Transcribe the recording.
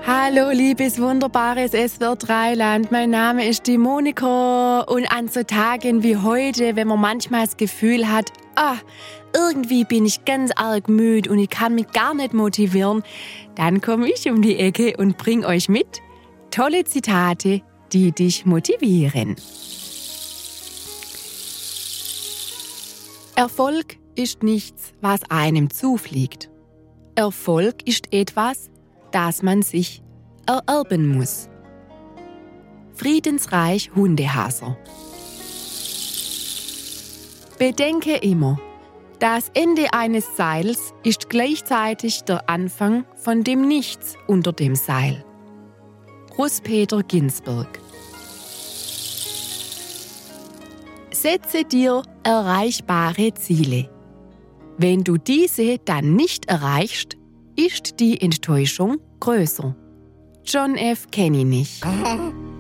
Hallo, liebes, wunderbares SWR Rheinland. Mein Name ist die Monika. Und an so Tagen wie heute, wenn man manchmal das Gefühl hat, irgendwie bin ich ganz arg müde und ich kann mich gar nicht motivieren, dann komme ich um die Ecke und bring euch mit tolle Zitate, die dich motivieren. Erfolg ist nichts, was einem zufliegt. Erfolg ist etwas, das man sich ererben muss. Friedensreich Hundehasser. Bedenke immer, das Ende eines Seils ist gleichzeitig der Anfang von dem Nichts unter dem Seil. Russ-Peter Ginsburg. Setze dir erreichbare Ziele. Wenn du diese dann nicht erreichst, ist die Enttäuschung größer. John F. Kennedy.